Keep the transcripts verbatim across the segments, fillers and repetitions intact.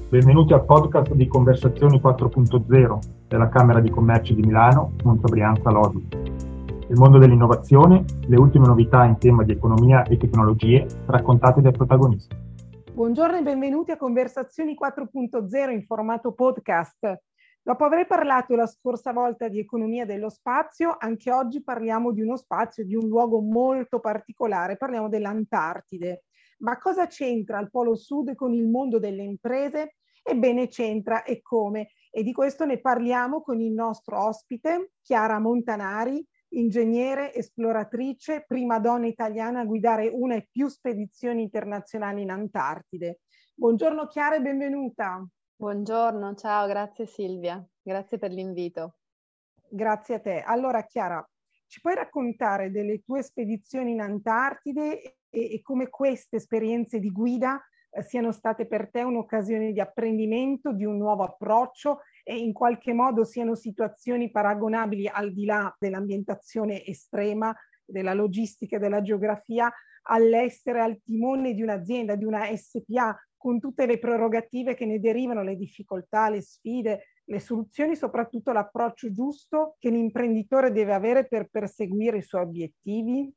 Benvenuti al podcast di Conversazioni quattro punto zero della Camera di Commercio di Milano, Monza Brianza Lodi. Il mondo dell'innovazione, le ultime novità in tema di economia e tecnologie raccontate dai protagonisti. Buongiorno e benvenuti a Conversazioni quattro punto zero in formato podcast. Dopo aver parlato la scorsa volta di economia dello spazio, anche oggi parliamo di uno spazio, di un luogo molto particolare, parliamo dell'Antartide. Ma cosa c'entra il Polo Sud con il mondo delle imprese? Ebbene, c'entra e come. E di questo ne parliamo con il nostro ospite, Chiara Montanari, ingegnere, esploratrice, prima donna italiana a guidare una e più spedizioni internazionali in Antartide. Buongiorno Chiara e benvenuta. Buongiorno, ciao, grazie Silvia, grazie per l'invito. Grazie a te. Allora Chiara, ci puoi raccontare delle tue spedizioni in Antartide e, e come queste esperienze di guida eh, siano state per te un'occasione di apprendimento, di un nuovo approccio e in qualche modo siano situazioni paragonabili al di là dell'ambientazione estrema, della logistica e della geografia, all'essere al timone di un'azienda, di una S P A, con tutte le prerogative che ne derivano, le difficoltà, le sfide, le soluzioni, soprattutto l'approccio giusto che l'imprenditore deve avere per perseguire i suoi obiettivi?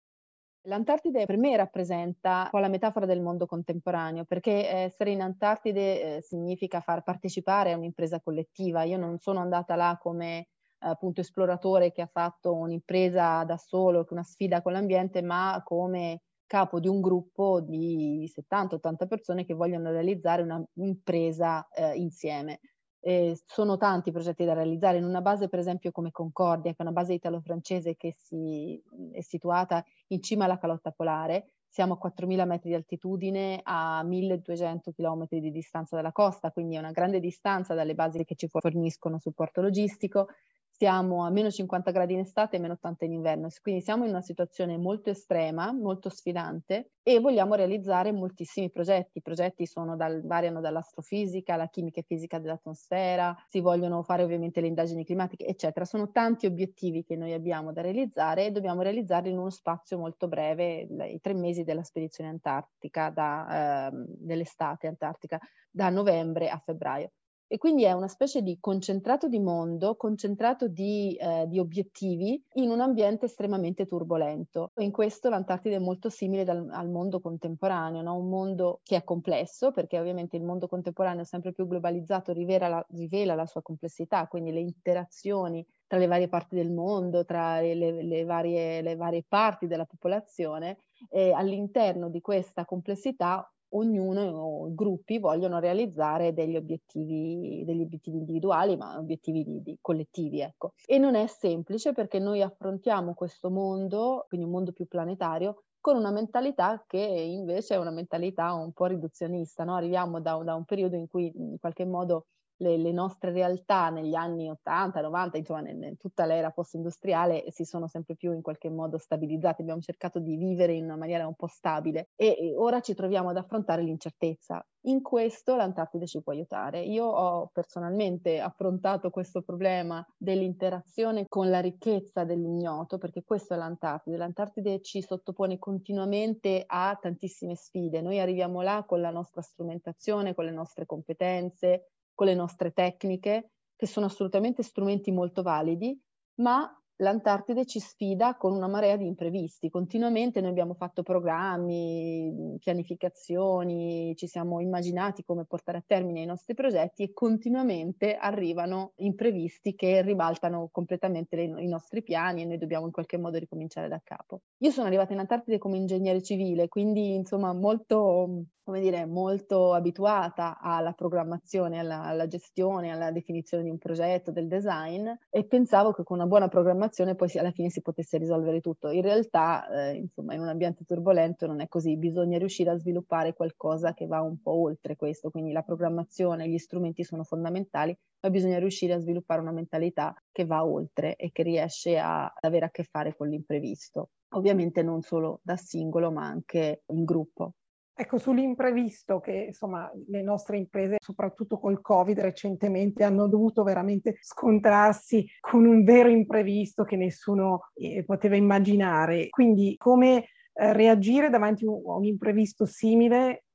L'Antartide per me rappresenta un po' la metafora del mondo contemporaneo, perché essere in Antartide eh, significa far partecipare a un'impresa collettiva. Io non sono andata là come appunto esploratore che ha fatto un'impresa da solo, una sfida con l'ambiente, ma come capo di un gruppo di settanta ottanta persone che vogliono realizzare un'impresa eh, insieme. E sono tanti i progetti da realizzare in una base per esempio come Concordia, che è una base italo-francese che si, è situata in cima alla calotta polare. Siamo a quattromila metri di altitudine, a milleduecento chilometri di distanza dalla costa, quindi è una grande distanza dalle basi che ci forniscono supporto logistico. Siamo a meno cinquanta gradi in estate e meno ottanta in inverno, quindi siamo in una situazione molto estrema, molto sfidante e vogliamo realizzare moltissimi progetti. I progetti sono dal, variano dall'astrofisica alla chimica e fisica dell'atmosfera, si vogliono fare ovviamente le indagini climatiche, eccetera. Sono tanti obiettivi che noi abbiamo da realizzare e dobbiamo realizzarli in uno spazio molto breve, i tre mesi della spedizione antartica, da, eh, dell'estate antartica, da novembre a febbraio. E quindi è una specie di concentrato di mondo, concentrato di, eh, di obiettivi in un ambiente estremamente turbolento. In questo l'Antartide è molto simile dal, al mondo contemporaneo, no? Un mondo che è complesso, perché ovviamente il mondo contemporaneo sempre più globalizzato rivela la, rivela la sua complessità, quindi le interazioni tra le varie parti del mondo, tra le, le, varie, le varie parti della popolazione, e all'interno di questa complessità ognuno o i gruppi vogliono realizzare degli obiettivi, degli obiettivi individuali, ma obiettivi di, di collettivi, ecco. E non è semplice perché noi affrontiamo questo mondo, quindi un mondo più planetario, con una mentalità che invece è una mentalità un po' riduzionista, no? Arriviamo da, da un periodo in cui in qualche modo le, le nostre realtà negli anni ottanta, novanta, insomma in tutta l'era post-industriale si sono sempre più in qualche modo stabilizzate, abbiamo cercato di vivere in una maniera un po' stabile e, e ora ci troviamo ad affrontare l'incertezza. In questo l'Antartide ci può aiutare. Io ho personalmente affrontato questo problema dell'interazione con la ricchezza dell'ignoto, perché questo è l'Antartide. L'Antartide ci sottopone continuamente a tantissime sfide. Noi arriviamo là con la nostra strumentazione, con le nostre competenze, con le nostre tecniche, che sono assolutamente strumenti molto validi, ma l'Antartide ci sfida con una marea di imprevisti. Continuamente noi abbiamo fatto programmi, pianificazioni, ci siamo immaginati come portare a termine i nostri progetti e continuamente arrivano imprevisti che ribaltano completamente le, i nostri piani e noi dobbiamo in qualche modo ricominciare da capo. Io sono arrivata in Antartide come ingegnere civile, quindi insomma molto, come dire, molto abituata alla programmazione, alla, alla gestione, alla definizione di un progetto, del design, e pensavo che con una buona programmazione poi alla fine si potesse risolvere tutto. In realtà, eh, insomma, in un ambiente turbolento non è così, bisogna riuscire a sviluppare qualcosa che va un po' oltre questo, quindi la programmazione, gli strumenti sono fondamentali, ma bisogna riuscire a sviluppare una mentalità che va oltre e che riesce a, ad avere a che fare con l'imprevisto. Ovviamente non solo da singolo, ma anche in gruppo. Ecco, sull'imprevisto che insomma le nostre imprese, soprattutto col Covid recentemente, hanno dovuto veramente scontrarsi con un vero imprevisto che nessuno eh, poteva immaginare. Quindi come eh, reagire davanti a un, a un imprevisto simile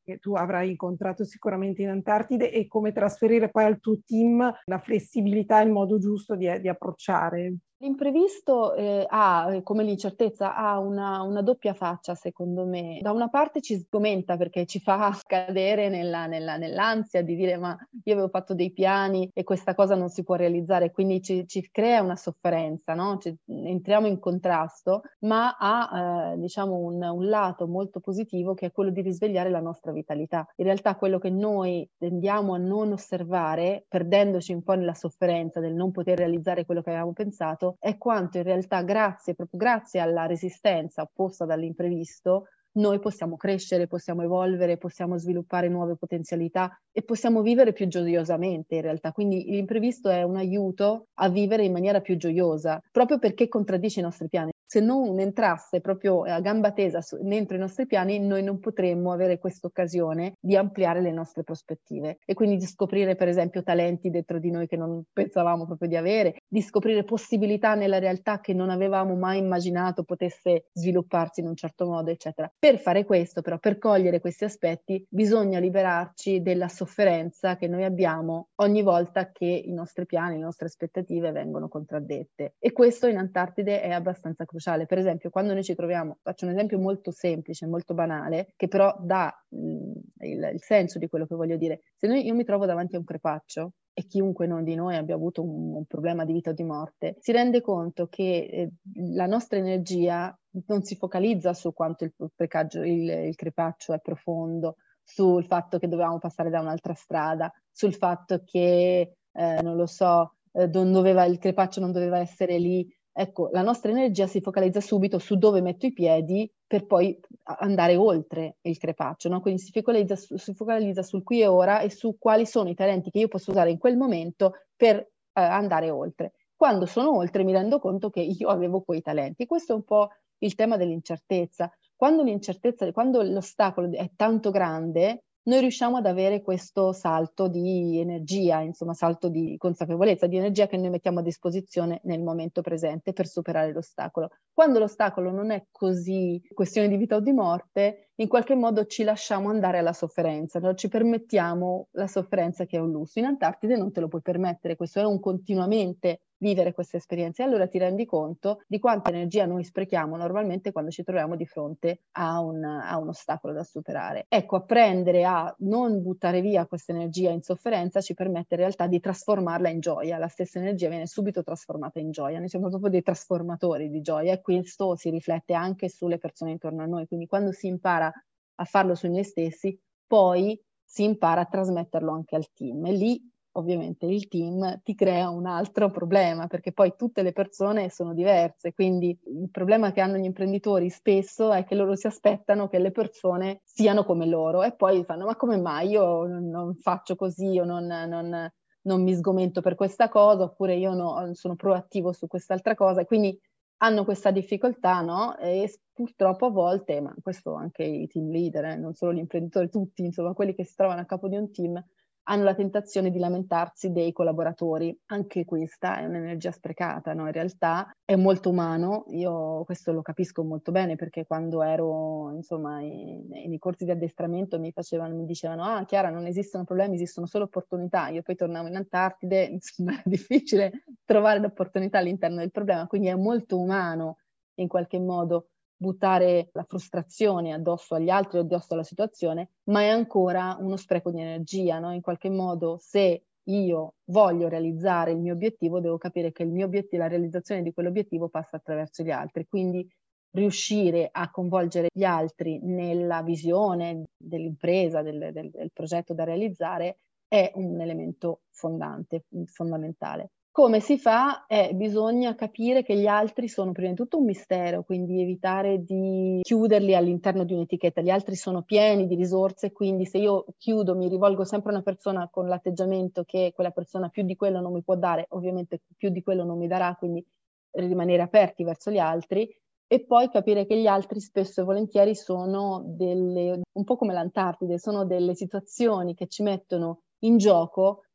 che tu avrai incontrato sicuramente in Antartide e come trasferire poi al tuo team la flessibilità e il modo giusto di, di approcciare. L'imprevisto eh, ha, come l'incertezza, ha una, una doppia faccia, secondo me. Da una parte ci sgomenta perché ci fa cadere nella, nella, nell'ansia di dire ma io avevo fatto dei piani e questa cosa non si può realizzare, quindi ci, ci crea una sofferenza, no? Ci, entriamo in contrasto, ma ha eh, diciamo un, un lato molto positivo che è quello di risvegliare la nostra vitalità. In realtà quello che noi tendiamo a non osservare, perdendoci un po' nella sofferenza del non poter realizzare quello che avevamo pensato, è quanto in realtà grazie, proprio grazie alla resistenza opposta dall'imprevisto, noi possiamo crescere, possiamo evolvere, possiamo sviluppare nuove potenzialità e possiamo vivere più gioiosamente in realtà. Quindi l'imprevisto è un aiuto a vivere in maniera più gioiosa, proprio perché contraddice i nostri piani. Se non entrasse proprio a gamba tesa su, dentro i nostri piani, noi non potremmo avere questa occasione di ampliare le nostre prospettive e quindi di scoprire per esempio talenti dentro di noi che non pensavamo proprio di avere, di scoprire possibilità nella realtà che non avevamo mai immaginato potesse svilupparsi in un certo modo, eccetera. Per fare questo, però, per cogliere questi aspetti, bisogna liberarci della sofferenza che noi abbiamo ogni volta che i nostri piani, le nostre aspettative vengono contraddette. E questo in Antartide è abbastanza cruciale. Per esempio, quando noi ci troviamo, faccio un esempio molto semplice, molto banale, che però dà mh, il, il senso di quello che voglio dire. Se noi, io mi trovo davanti a un crepaccio, e chiunque non di noi abbia avuto un, un problema di vita o di morte, si rende conto che eh, la nostra energia non si focalizza su quanto il, precaggio, il, il crepaccio è profondo, sul fatto che dovevamo passare da un'altra strada, sul fatto che, eh, non lo so, eh, non doveva, il crepaccio non doveva essere lì. Ecco, la nostra energia si focalizza subito su dove metto i piedi per poi andare oltre il crepaccio, no? Quindi si focalizza, su, si focalizza sul qui e ora e su quali sono i talenti che io posso usare in quel momento per eh, andare oltre. Quando sono oltre mi rendo conto che io avevo quei talenti. Questo è un po' il tema dell'incertezza. Quando l'incertezza, quando l'ostacolo è tanto grande, noi riusciamo ad avere questo salto di energia, insomma, salto di consapevolezza, di energia che noi mettiamo a disposizione nel momento presente per superare l'ostacolo. Quando l'ostacolo non è così questione di vita o di morte, in qualche modo ci lasciamo andare alla sofferenza, non ci permettiamo la sofferenza che è un lusso. In Antartide non te lo puoi permettere, questo è un continuamente vivere queste esperienze, allora ti rendi conto di quanta energia noi sprechiamo normalmente quando ci troviamo di fronte a un, a un ostacolo da superare. Ecco, apprendere a non buttare via questa energia in sofferenza ci permette in realtà di trasformarla in gioia. La stessa energia viene subito trasformata in gioia, noi siamo proprio dei trasformatori di gioia e questo si riflette anche sulle persone intorno a noi, quindi quando si impara a farlo su noi stessi, poi si impara a trasmetterlo anche al team e lì ovviamente il team ti crea un altro problema perché poi tutte le persone sono diverse, quindi il problema che hanno gli imprenditori spesso è che loro si aspettano che le persone siano come loro e poi fanno ma come mai io non faccio così, io non, non, non mi sgomento per questa cosa oppure io no, sono proattivo su quest'altra cosa, quindi hanno questa difficoltà, no? E purtroppo a volte, ma questo anche i team leader, eh, non solo gli imprenditori, tutti, insomma, quelli che si trovano a capo di un team, hanno la tentazione di lamentarsi dei collaboratori. Anche questa è un'energia sprecata, no? In realtà è molto umano, io questo lo capisco molto bene perché quando ero, insomma, in, nei corsi di addestramento mi facevano, mi dicevano, ah Chiara, non esistono problemi, esistono solo opportunità. Io poi tornavo in Antartide, insomma, è difficile trovare l'opportunità all'interno del problema, quindi è molto umano in qualche modo buttare la frustrazione addosso agli altri o addosso alla situazione, ma è ancora uno spreco di energia, no? In qualche modo, se io voglio realizzare il mio obiettivo, devo capire che il mio obiettivo, la realizzazione di quell'obiettivo passa attraverso gli altri, quindi riuscire a coinvolgere gli altri nella visione dell'impresa, del, del, del progetto da realizzare, è un elemento fondante, fondamentale. Come si fa? Eh, bisogna capire che gli altri sono prima di tutto un mistero, quindi evitare di chiuderli all'interno di un'etichetta. Gli altri sono pieni di risorse, quindi se io chiudo, mi rivolgo sempre a una persona con l'atteggiamento che quella persona più di quello non mi può dare, ovviamente più di quello non mi darà, quindi rimanere aperti verso gli altri. E poi capire che gli altri spesso e volentieri sono delle, un po' come l'Antartide, sono delle situazioni che ci mettono in gioco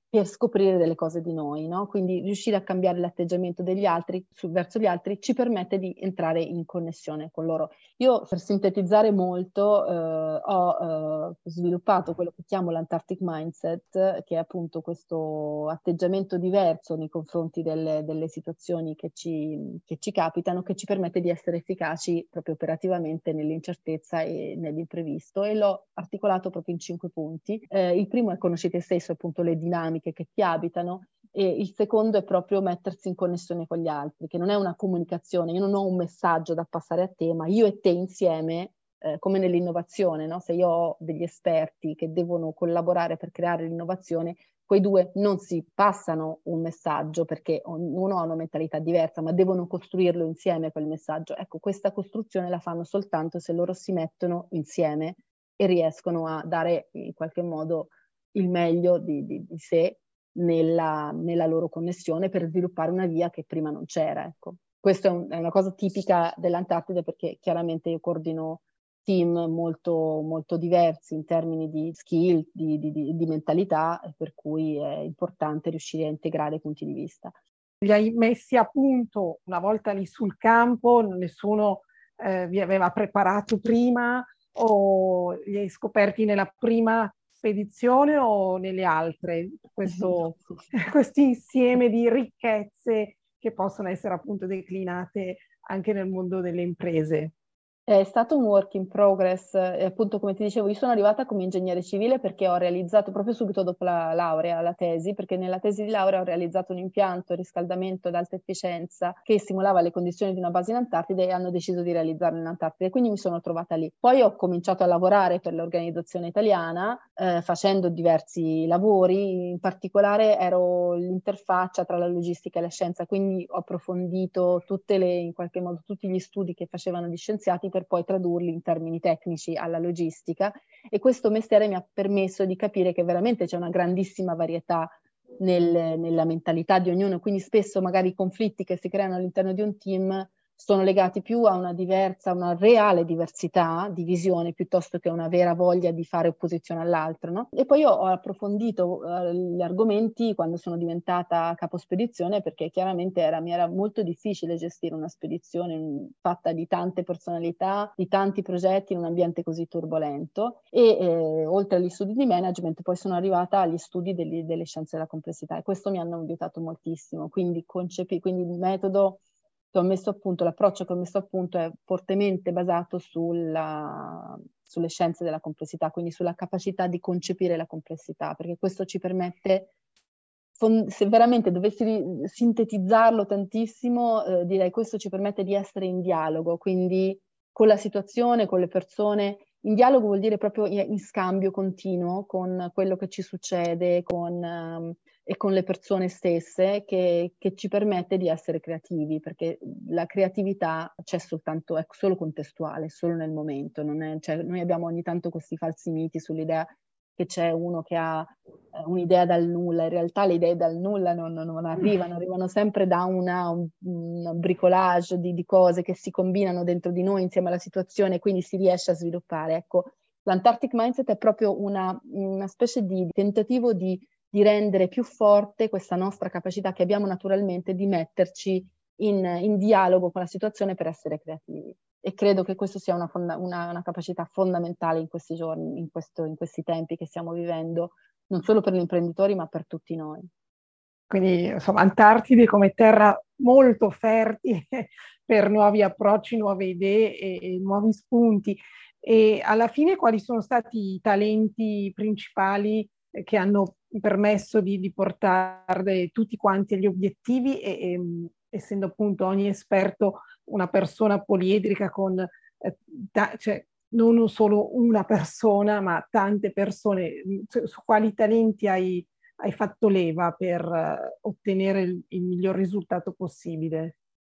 per scoprire delle cose di noi, no? Quindi riuscire a cambiare l'atteggiamento degli altri su, verso gli altri ci permette di entrare in connessione con loro. Io, per sintetizzare molto, eh, ho eh, sviluppato quello che chiamo l'Antarctic Mindset, che è appunto questo atteggiamento diverso nei confronti delle, delle situazioni che ci, che ci capitano, che ci permette di essere efficaci proprio operativamente nell'incertezza e nell'imprevisto, e l'ho articolato proprio in cinque punti. Eh, il primo è conosci te stesso, appunto le dinamiche che ti abitano, e il secondo è proprio mettersi in connessione con gli altri, che non è una comunicazione, io non ho un messaggio da passare a te, ma io e te insieme, eh, come nell'innovazione, no? Se io ho degli esperti che devono collaborare per creare l'innovazione, quei due non si passano un messaggio perché ognuno ha una mentalità diversa, ma devono costruirlo insieme quel messaggio. Ecco, questa costruzione la fanno soltanto se loro si mettono insieme e riescono a dare in qualche modo il meglio di, di, di sé nella, nella loro connessione per sviluppare una via che prima non c'era. Ecco. Questa è, un, è una cosa tipica dell'Antartide, perché chiaramente io coordino team molto, molto diversi in termini di skill, di, di, di, di mentalità, per cui è importante riuscire a integrare i punti di vista. Li hai messi a punto una volta lì sul campo, nessuno eh, vi aveva preparato prima, o li hai scoperti nella prima spedizione o nelle altre? Questo questo insieme di ricchezze che possono essere appunto declinate anche nel mondo delle imprese. È stato un work in progress, e appunto come ti dicevo io sono arrivata come ingegnere civile perché ho realizzato proprio subito dopo la laurea, la tesi, perché nella tesi di laurea ho realizzato un impianto riscaldamento ad alta efficienza che simulava le condizioni di una base in Antartide, e hanno deciso di realizzarlo in Antartide, quindi mi sono trovata lì. Poi ho cominciato a lavorare per l'organizzazione italiana eh, facendo diversi lavori, in particolare ero l'interfaccia tra la logistica e la scienza, quindi ho approfondito tutte le, in qualche modo tutti gli studi che facevano gli scienziati per poi tradurli in termini tecnici alla logistica, e questo mestiere mi ha permesso di capire che veramente c'è una grandissima varietà nel, nella mentalità di ognuno, quindi spesso magari i conflitti che si creano all'interno di un team sono legati più a una diversa, una reale diversità di visione piuttosto che una vera voglia di fare opposizione all'altro, no? E poi io ho approfondito uh, gli argomenti quando sono diventata capo spedizione, perché chiaramente era, mi era molto difficile gestire una spedizione fatta di tante personalità, di tanti progetti in un ambiente così turbolento, e eh, oltre agli studi di management poi sono arrivata agli studi degli, delle scienze della complessità, e questo mi hanno aiutato moltissimo, quindi, concepi, quindi il metodo che ho messo a punto, l'approccio che ho messo a punto è fortemente basato sulla, sulle scienze della complessità, quindi sulla capacità di concepire la complessità, perché questo ci permette, se veramente dovessi sintetizzarlo tantissimo, eh, direi questo ci permette di essere in dialogo, quindi con la situazione, con le persone. In dialogo vuol dire proprio in scambio continuo con quello che ci succede, con... Um, e con le persone stesse, che, che ci permette di essere creativi, perché la creatività c'è soltanto, è solo contestuale, solo nel momento. Non è, cioè, noi abbiamo ogni tanto questi falsi miti sull'idea che c'è uno che ha eh, un'idea dal nulla. In realtà le idee dal nulla non, non arrivano, arrivano sempre da una, un, un bricolage di, di cose che si combinano dentro di noi insieme alla situazione, e quindi si riesce a sviluppare. Ecco, l'Antarctic Mindset è proprio una, una specie di tentativo di di rendere più forte questa nostra capacità che abbiamo naturalmente di metterci in, in dialogo con la situazione per essere creativi. E credo che questo sia una, fonda- una, una capacità fondamentale in questi giorni, in, questo, in questi tempi che stiamo vivendo, non solo per gli imprenditori, ma per tutti noi. Quindi, insomma, Antartide come terra molto fertile per nuovi approcci, nuove idee e, e nuovi spunti. E alla fine quali sono stati i talenti principali che hanno permesso di, di portare tutti quanti agli obiettivi, e, e essendo appunto ogni esperto una persona poliedrica con eh, ta, cioè non solo una persona ma tante persone, su, su quali talenti hai, hai fatto leva per uh, ottenere il, il miglior risultato possibile?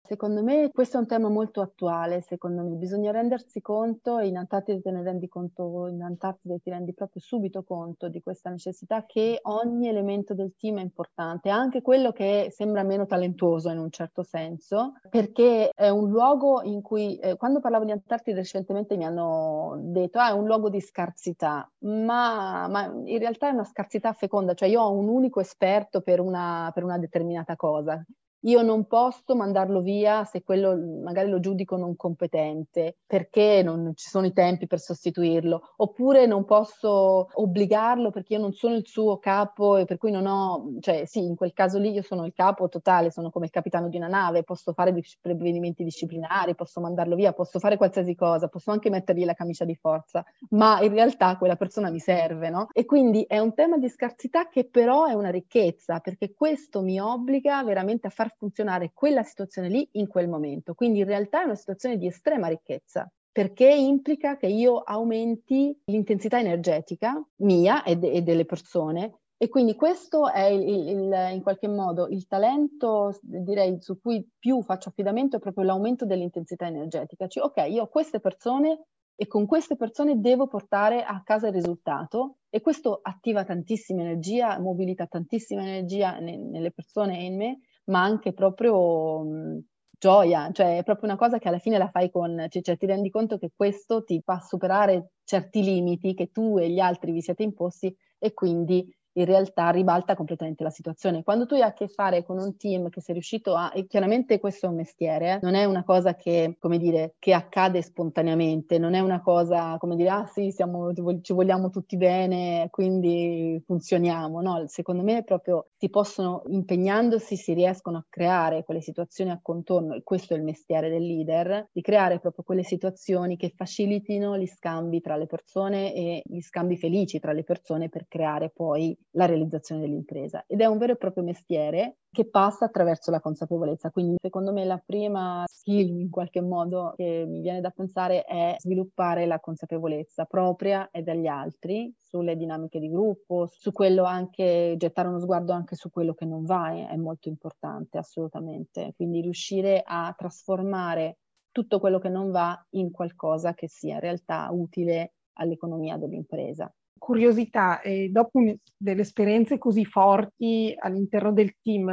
Secondo me questo è un tema molto attuale, secondo me bisogna rendersi conto, e in Antartide te ne rendi conto, in Antartide ti rendi proprio subito conto di questa necessità che ogni elemento del team è importante, anche quello che sembra meno talentuoso in un certo senso, perché è un luogo in cui, eh, quando parlavo di Antartide recentemente mi hanno detto ah, è un luogo di scarsità, ma, ma in realtà è una scarsità feconda, cioè io ho un unico esperto per una, per una determinata cosa. Io non posso mandarlo via se quello magari lo giudico non competente, perché non ci sono i tempi per sostituirlo, oppure non posso obbligarlo perché io non sono il suo capo e per cui non ho, cioè sì, in quel caso lì io sono il capo totale, sono come il capitano di una nave, posso fare dis- provvedimenti disciplinari, posso mandarlo via, posso fare qualsiasi cosa, posso anche mettergli la camicia di forza, ma in realtà quella persona mi serve, no? E quindi è un tema di scarsità che però è una ricchezza, perché questo mi obbliga veramente a far funzionare quella situazione lì in quel momento. Quindi in realtà è una situazione di estrema ricchezza, perché implica che io aumenti l'intensità energetica mia e, de- e delle persone. E quindi questo è il, il, il, in qualche modo il talento, direi, su cui più faccio affidamento, è proprio l'aumento dell'intensità energetica. Cioè, ok, io ho queste persone e con queste persone devo portare a casa il risultato e questo attiva tantissima energia, mobilita tantissima energia ne- nelle persone e in me, ma anche proprio mh, gioia, cioè è proprio una cosa che alla fine la fai con, cioè, cioè ti rendi conto che questo ti fa superare certi limiti che tu e gli altri vi siete imposti e quindi in realtà ribalta completamente la situazione. Quando tu hai a che fare con un team che sei riuscito a, e chiaramente questo è un mestiere, eh, non è una cosa che, come dire, che accade spontaneamente, non è una cosa come dire, ah sì, siamo, ci vogliamo tutti bene, quindi funzioniamo, no? Secondo me è proprio si possono, impegnandosi, si riescono a creare quelle situazioni a contorno, e questo è il mestiere del leader, di creare proprio quelle situazioni che facilitino gli scambi tra le persone e gli scambi felici tra le persone per creare poi la realizzazione dell'impresa. Ed è un vero e proprio mestiere che passa attraverso la consapevolezza. Quindi secondo me la prima skill in qualche modo che mi viene da pensare è sviluppare la consapevolezza propria e degli altri sulle dinamiche di gruppo, su quello anche, gettare uno sguardo anche su quello che non va, è, è molto importante, assolutamente. Quindi riuscire a trasformare tutto quello che non va in qualcosa che sia in realtà utile all'economia dell'impresa. Curiosità, e dopo un- delle esperienze così forti all'interno del team,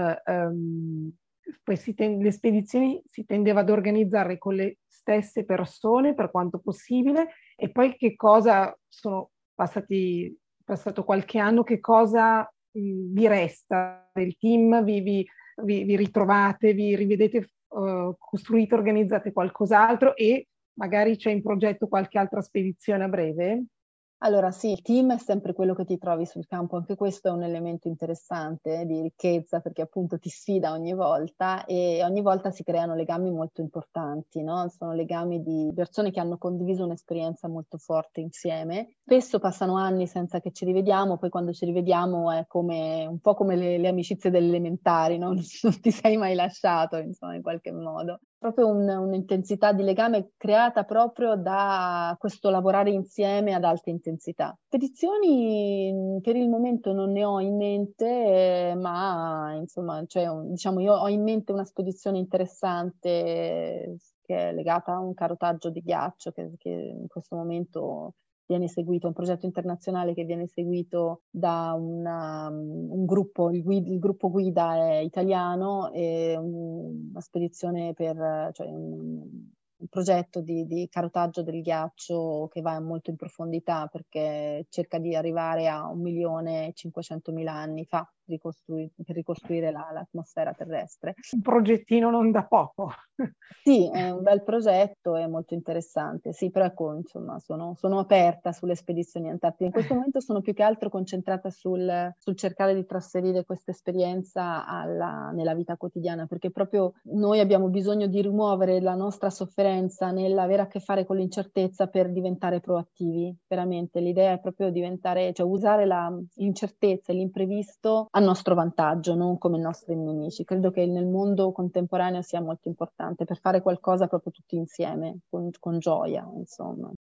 ehm, poi si ten- le spedizioni si tendeva ad organizzarle con le stesse persone per quanto possibile, e poi che cosa sono passati, passato qualche anno, che cosa mh, vi resta del team, vi, vi- vi- vi ritrovate, vi rivedete, eh, costruite, organizzate qualcos'altro e magari c'è in progetto qualche altra spedizione a breve? Allora sì, il team è sempre quello che ti trovi sul campo, anche questo è un elemento interessante eh, di ricchezza perché appunto ti sfida ogni volta e ogni volta si creano legami molto importanti, no? Sono legami di persone che hanno condiviso un'esperienza molto forte insieme. Spesso passano anni senza che ci rivediamo, poi quando ci rivediamo è come un po' come le, le amicizie delle elementari, no? Non ti sei mai lasciato, insomma, in qualche modo. Proprio un- un'intensità di legame creata proprio da questo lavorare insieme ad alta intensità. Spedizioni mh, per il momento non ne ho in mente, eh, ma insomma, cioè, un- diciamo, io ho in mente una spedizione interessante eh, che è legata a un carotaggio di ghiaccio che, che in questo momento viene seguito, un progetto internazionale che viene seguito da una, un gruppo, il, guid, il gruppo guida è italiano e un, una spedizione per, cioè un, un progetto di, di carotaggio del ghiaccio che va molto in profondità perché cerca di arrivare a un milione e cinquecentomila anni fa ricostrui, per ricostruire la, l'atmosfera terrestre. Un progettino non da poco. Sì, è un bel progetto, è molto interessante. Sì, però ecco, insomma, sono, sono aperta sulle spedizioni antartiche. In questo momento sono più che altro concentrata sul, sul cercare di trasferire questa esperienza alla, nella vita quotidiana, perché proprio noi abbiamo bisogno di rimuovere la nostra sofferenza nell'avere a che fare con l'incertezza per diventare proattivi. Veramente, l'idea è proprio diventare, cioè usare la, l'incertezza e l'imprevisto a nostro vantaggio, non come nostri nemici. Credo che nel mondo contemporaneo sia molto importante per fare qualcosa proprio tutti insieme, con, con gioia, insomma.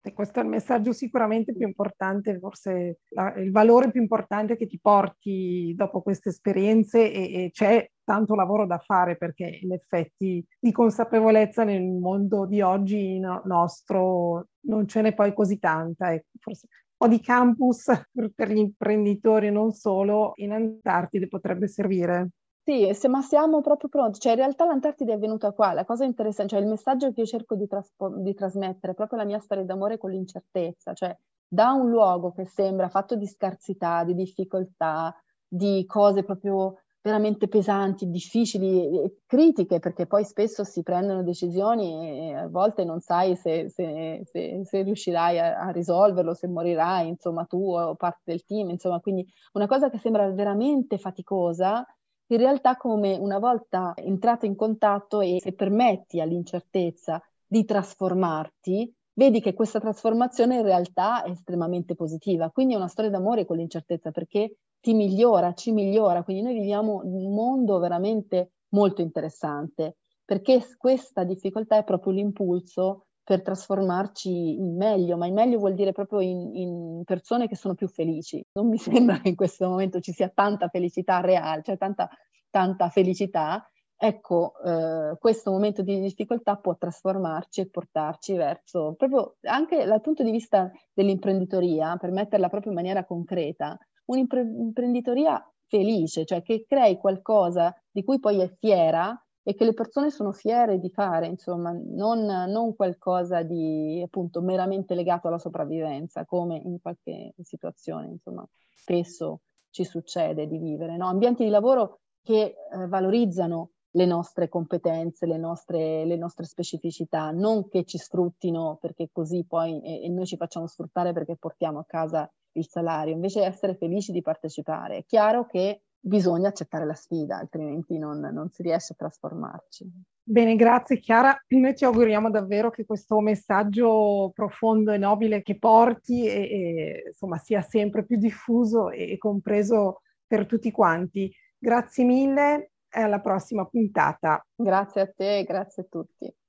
E questo è il messaggio sicuramente più importante, forse la- il valore più importante che ti porti dopo queste esperienze e, e c'è tanto lavoro da fare perché in effetti di consapevolezza nel mondo di oggi no- nostro non ce n'è poi così tanta. E forse un po' di campus per, per gli imprenditori, non solo, in Antartide potrebbe servire. Sì, se- ma siamo proprio pronti, cioè in realtà l'Antartide è venuta qua, la cosa interessante, cioè il messaggio che io cerco di, traspo- di trasmettere è proprio la mia storia d'amore con l'incertezza, cioè da un luogo che sembra fatto di scarsità, di difficoltà, di cose proprio veramente pesanti, difficili, e critiche, perché poi spesso si prendono decisioni e a volte non sai se, se- se- se riuscirai a, a risolverlo, se morirai, insomma, tu o parte del team, insomma, quindi una cosa che sembra veramente faticosa in realtà come una volta entrato in contatto e se permetti all'incertezza di trasformarti, vedi che questa trasformazione in realtà è estremamente positiva. Quindi è una storia d'amore con l'incertezza perché ti migliora, ci migliora. Quindi noi viviamo un mondo veramente molto interessante perché questa difficoltà è proprio l'impulso per trasformarci in meglio, ma in meglio vuol dire proprio in, in persone che sono più felici. Non mi sembra che in questo momento ci sia tanta felicità reale, cioè tanta, tanta felicità. Ecco, eh, questo momento di difficoltà può trasformarci e portarci verso, proprio anche dal punto di vista dell'imprenditoria, per metterla proprio in maniera concreta, un'imprenditoria felice, cioè che crei qualcosa di cui poi è fiera e che le persone sono fiere di fare, insomma, non, non qualcosa di appunto meramente legato alla sopravvivenza, come in qualche situazione, insomma, spesso ci succede di vivere, no? Ambienti di lavoro che eh, valorizzano le nostre competenze, le nostre, le nostre specificità, non che ci sfruttino perché così poi e, e noi ci facciamo sfruttare perché portiamo a casa il salario, invece essere felici di partecipare. È chiaro che bisogna accettare la sfida, altrimenti non, non si riesce a trasformarci. Bene, grazie Chiara. Noi ti auguriamo davvero che questo messaggio profondo e nobile che porti e, e, insomma, sia sempre più diffuso e, e compreso per tutti quanti. Grazie mille e alla prossima puntata. Grazie a te e grazie a tutti.